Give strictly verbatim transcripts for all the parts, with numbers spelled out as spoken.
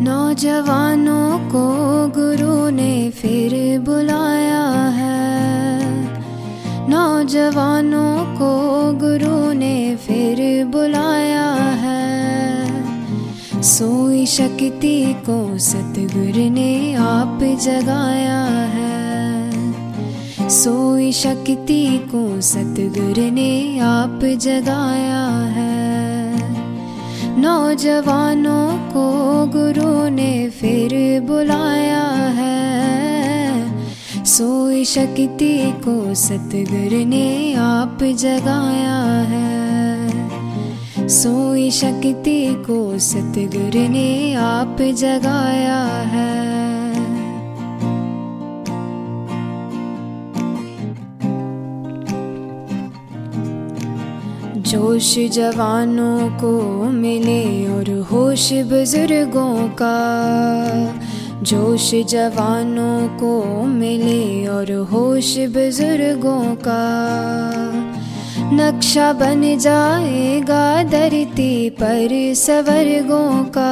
नौजवानों को गुरु ने फिर बुलाया है। नौजवानों को गुरु ने फिर बुलाया है। सोई शक्ति को सतगुरु ने आप जगाया है। सोई शक्ति को सतगुरु ने आप जगाया है। नौजवानों को गुरु ने फिर बुलाया है। सोई शक्ति को सतगुरु ने आप जगाया है। सोई शक्ति को सतगुरु ने आप जगाया है। जोश जवानों को मिले और होश बुजुर्गों का। जोश जवानों को मिले और होश बुजुर्गों का। नक्शा बन जाएगा धरती पर स्वर्गों का।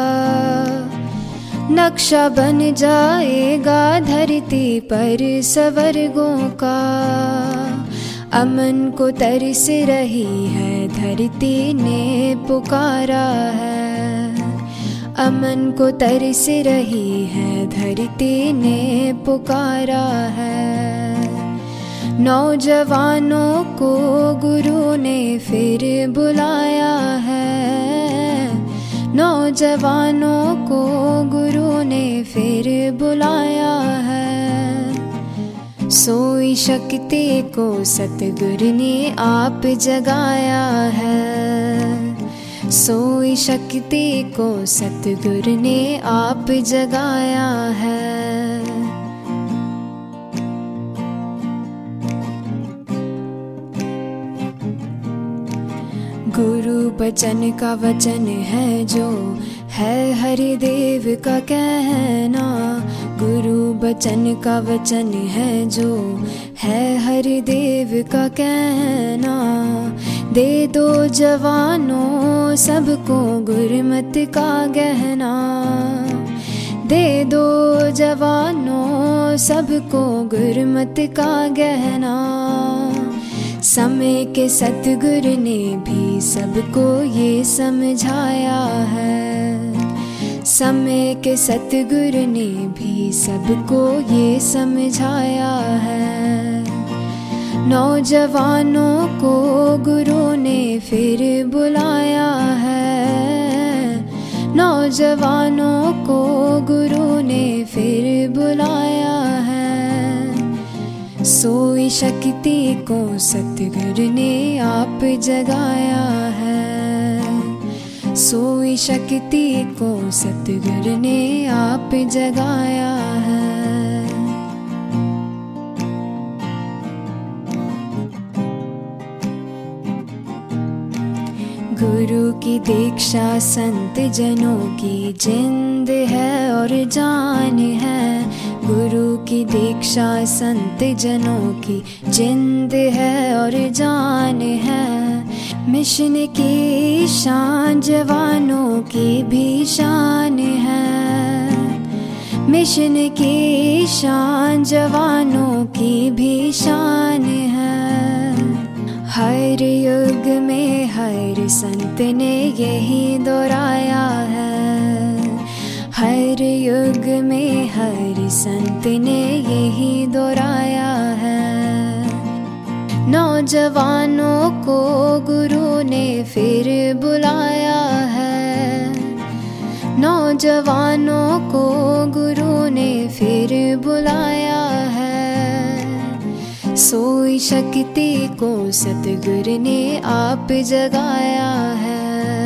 नक्शा बन जाएगा धरती पर स्वर्गों का। अमन को तरस रही है धरती ने पुकारा है। अमन को तरस रही है धरती ने पुकारा है। नौजवानों को गुरु ने फिर बुलाया है। नौजवानों को गुरु ने फिर बुलाया है। सोई शक्ति को सतगुरु ने आप जगाया है। सोई शक्ति को सतगुरु ने आप जगाया है। गुरु बचन का वचन है जो है हरिदेव का कहना। गुरु बचन का वचन है जो है हरिदेव का कहना। दे दो जवानों सबको गुरमत का गहना। दे दो जवानों सबको गुरमत का गहना। समय के सतगुरु ने भी सबको ये समझाया है। समय के सतगुरु ने भी सबको ये समझाया है। नौजवानों को गुरु ने फिर बुलाया है। नौजवानों को गुरु ने फिर बुलाया है। सोई शक्ति को सतगुरु ने आप जगाया है। सोई शक्ति को सतगुरु ने आप जगाया है। गुरु की दीक्षा संत जनों की जिंद है और जान है। गुरु की दीक्षा संत जनों की जिंद है और जान है। मिशन की शान जवानों की भी शान है। मिशन की शान जवानों की भी शान है। हर युग में हर संत ने यही दोहराया है। हर युग में हर संत ने यही दोहराया है। नौजवानों को गुरु ने फिर बुलाया है। नौजवानों को गुरु ने फिर बुलाया है। सोई शक्ति को सतगुरु ने आप जगाया है।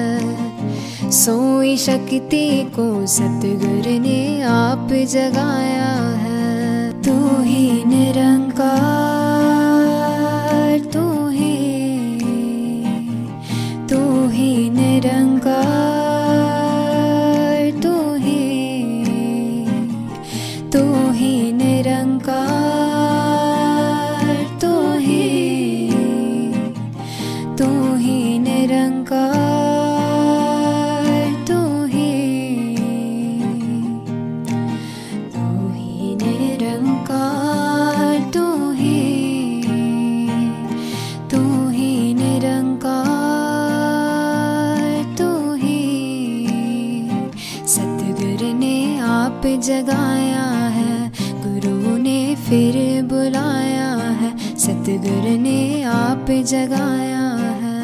सोई शक्ति को सतगुरु ने आप जगाया है। तू ही निरंकार तू ही तू ही निरंकार तू ही तू ही निरंकार तू ही तू ही निरंकार तू ही आप जगाया है, गुरु ने फिर बुलाया है, सतगुरु ने आप जगाया है।